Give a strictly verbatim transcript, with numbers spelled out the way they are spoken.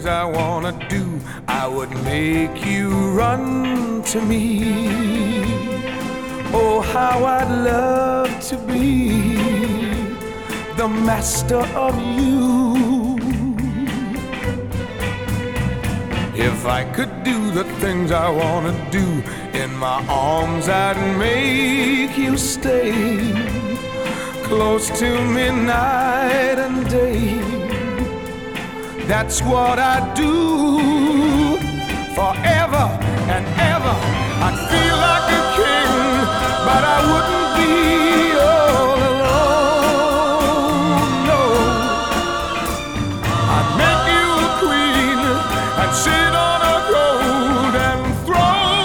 I wanna do, I would make you run to me. Oh, how I'd love to be the master of you. If I could do the things I wanna do, in my arms I'd make you stay, close to me night and day. That's what I do, forever and ever